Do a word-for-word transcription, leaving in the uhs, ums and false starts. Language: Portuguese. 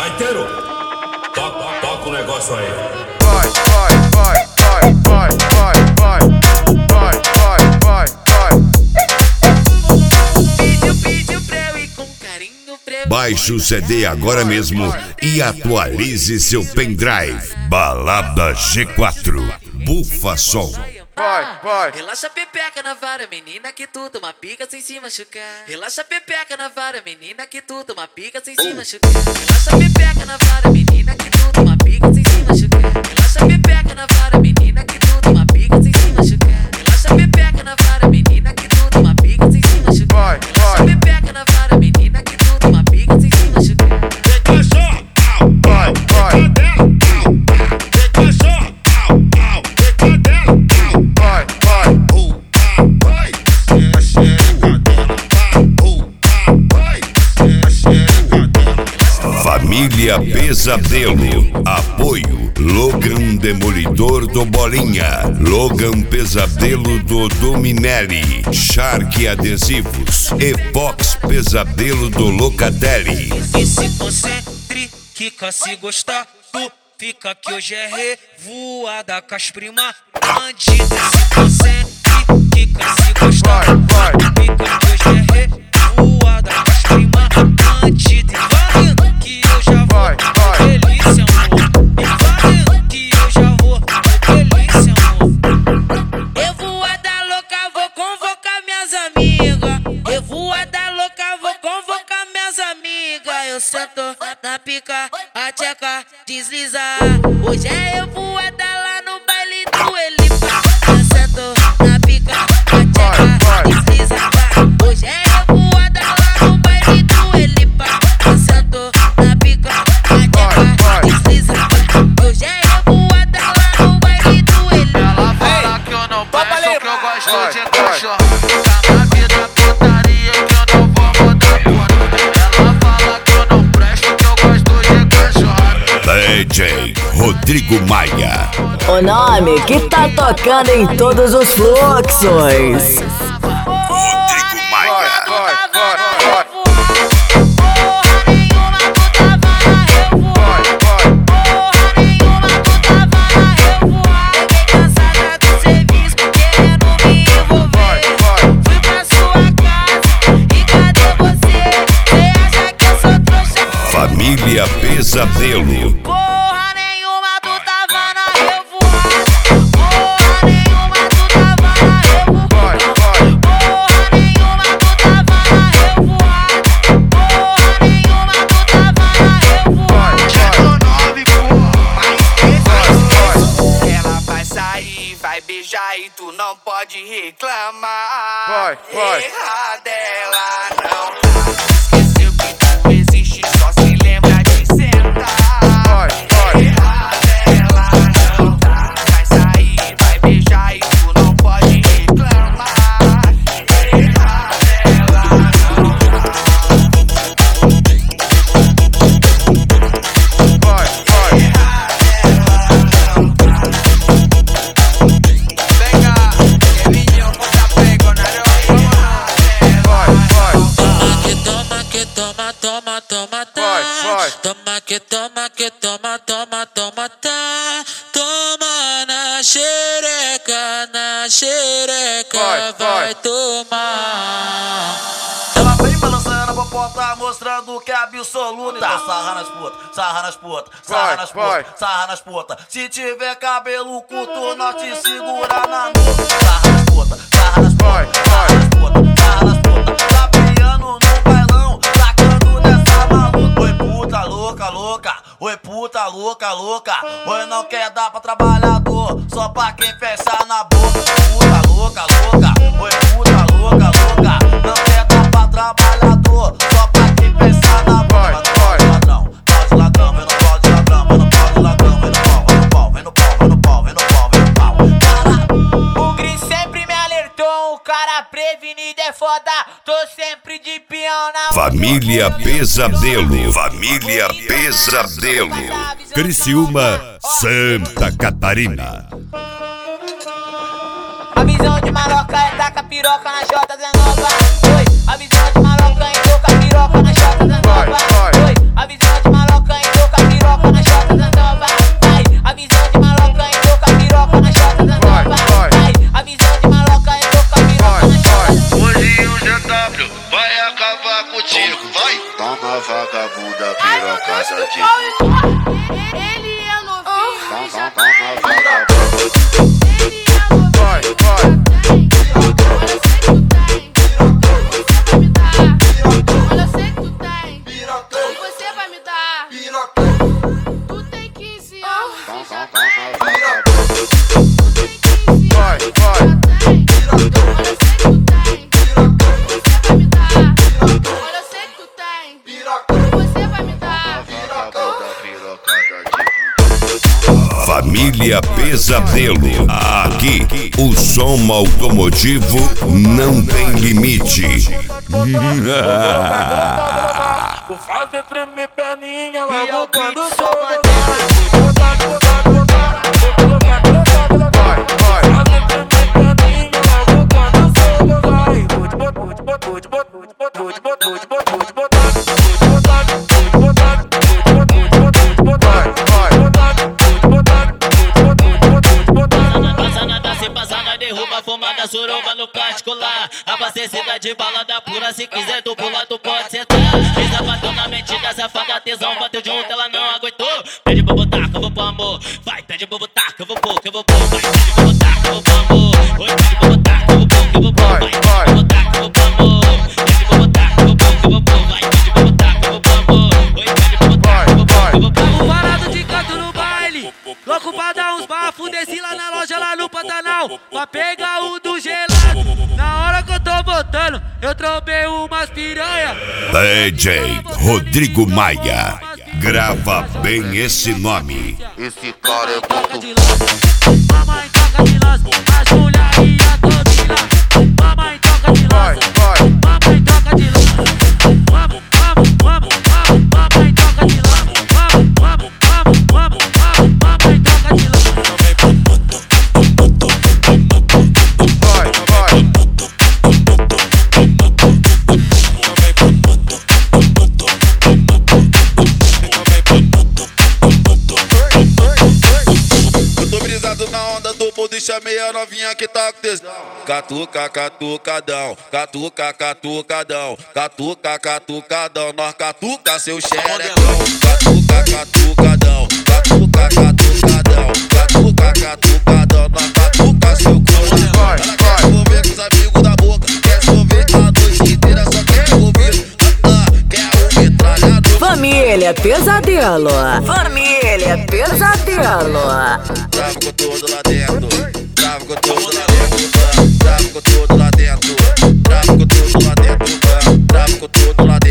Gaiteiro, toca, toca o negócio aí. Vai, vai, vai, vai, vai, vai, vai, vai, vai, vai, vai. Pediu, pediu pra eu ir com carinho pra eu. Baixe o C D agora mesmo e atualize seu pendrive. Balada G quatro, Bufa Som. Vai, vai. Relaxa pepeca na vara, menina, que tu toma pica sem se machucar. Relaxa pepeca na vara, menina, que tu toma pica sem se machucar. Relaxa pepeca na vara, menina, que tu toma pica sem se machucar. Relaxa pepeca na vara, menina, que tu toma pica sem se machucar. Relaxa pepeca na vara, menina, que tu toma pica sem se machucar. Relaxa pepeca na vara, menina, que tu toma pica sem se machucar. Vai, vai. Família Pesadelo. Apoio Logan Demolidor do Bolinha, Logan Pesadelo do Dominelli, Shark Adesivos, Epox Pesadelo do Locatelli. E se concentre, Kika, se gostar, tu fica que hoje é revoada com as prima bandida. Se concentre, Kika, se gostar, tu fica que hoje é revoada com as prima bandida. Vai indo que eu já vou, delícia, amor. E vai indo que eu já vou, delícia, amor. Eu vou a da louca, vou convocar minhas amigas. Eu vou a da louca, vou convocar minhas amigas. Eu sento na pica, a tcheca desliza. Hoje é eu vou a da lá no baile do Elipa. Eu sento na pica, a tcheca desliza. Hoje é eu vou a da lá no baile do Elipa. Eu sento na pica, a tcheca desliza. Hoje é eu vou a da lá no baile do Elipa. Ela fala que eu não presto, que eu gosto de cachorro. Tá na vida putaria que eu não vou mudar porra. Ela fala que eu não presto, que eu gosto de cachorro. D J Rodrigo Maia. O nome que tá tocando em todos os fluxos. Rodrigo Maia. Vai, vai, vai. Família Pesadelo. Porra nenhuma, tu tava na revoada. Porra nenhuma, tu tava na revoada. Porra nenhuma, tu tava na revoada. Porra nenhuma, tu tava na revoada. Chegou nove, porra. Ela vai sair, vai beijar e tu não pode reclamar. Vai, vai. Erra dela não tá. Esqueceu que tu existe, só se lembra de sentar. Vai, vai. Erra dela não tá. Vai sair, vai beijar e tu não pode reclamar. Erra dela não tá. Vai, vai. Venga, que vinho contra pego na Vai, vai. Toma que toma, toma, toma, tá. Vai, vai. Toma que toma, que toma, toma, toma, tá. Toma na xereca, na xereca, Vai, vai. vai tomar. Ela vem balançando a popota, mostrando que é absoluta. Então sarra nas putas, sarra nas putas, sarra Vai, nas vai. putas, sarra nas putas. Se tiver cabelo curto, nós te segura na nuca. Sarra nas putas, sarra nas Vai, putas, sarra vai. nas putas, sarra nas putas. Tá piano no bailão, sacando dessa maluca. Oi puta louca, louca, oi puta louca, louca. Oi não quer dar pra trabalhador, só pra quem fecha na boca. Puta louca, louca, oi puta louca, louca. Não quer dar pra trabalhador, só pra quem fecha na boca. Vai, vai. Ladrão, pau de ladrão, vem no pau de ladrão, vem no pau de ladrão, vem no pau, vem no pau, vem no pau, vem no pau, vem no pau, vem no pau. Cara, o Gris sempre me alertou, o cara prevenido é foda, tô sempre de peão na Família Pesadelo. Família Pesadelo. Criciúma, Santa Catarina. A visão de maloca é taca piroca na J dezenove. Oi, a visão de maloca é toca piroca na J dezenove. Vai, vai. Oi, a visão de maloca é toca da piroca de Ele é novinho, já vai, vai. Olha, eu sei que tu tem. Você vai me dar. Tu tem quinze anos. Vai, vai. Olha, eu sei que tu tem. Você vai me dar. Família Pesadelo. Aqui, o som automotivo não tem limite. Vou fazer tremer perninha logo quando sou Vai, vai. Derruba fumada, suruba no particular. Abastecida de balada pura, se quiser tu pula, tu pode sentar. Brisa bateu na mentira, safada, tesão bateu junto, ela não aguentou. Pede pra botar que eu vou pro amor. Vai, pede pra botar que eu vou pôr, que eu vou pôr. Vai, pede pra botar que eu vou pro amor. Oi, pede pra botar que eu vou pôr, que eu vou pôr. Vai, pede pra botar que eu vou pro amor. Pede pra botar que eu vou pôr, que eu vou pôr. Vai, pede pra botar que eu vou pro amor. Oi, pede pra botar que eu vou pôr, que eu vou pôr. Tamo parado de canto no baile, louco pra dar uns bafos. Desci lá na loja, lá no Pantanal, pra pegar o do gelado. Na hora que eu tô botando, eu trombei umas piranha. D J Rodrigo Maia. Grava bem esse nome. Esse cara é Toca muito de lança, mamãe toca de lança, as mulher ia todo lá. Mamãe toca de vai, lança, vai. mamãe toca de lança. Vamos, vamos, vamos, vamos, mamãe toca de lança. Vamos, vamos, vamos, vamos, vamos, mamãe toca de lança. Vai, vai. Eu tô brisado na onda do mundo e chamei a novinha que tá com tesão. Catuca, catucadão, catuca, catucadão, catuca, catucadão, nós catuca seu xerecão. Catuca, catucadão, catuca, catucadão, catuca, catucadão, nós catuca seu coração. Vai, Ela quer envolver com os amigos da boca, quer envolver a noite inteira, só quer envolver, ah, quer o metralhador. Família Pesadelo. Família Pesadelo. Trava com tudo lá dentro, trava com tudo lá dentro, trava com tudo lá dentro, trava com tudo lá dentro, trava com tudo lá dentro.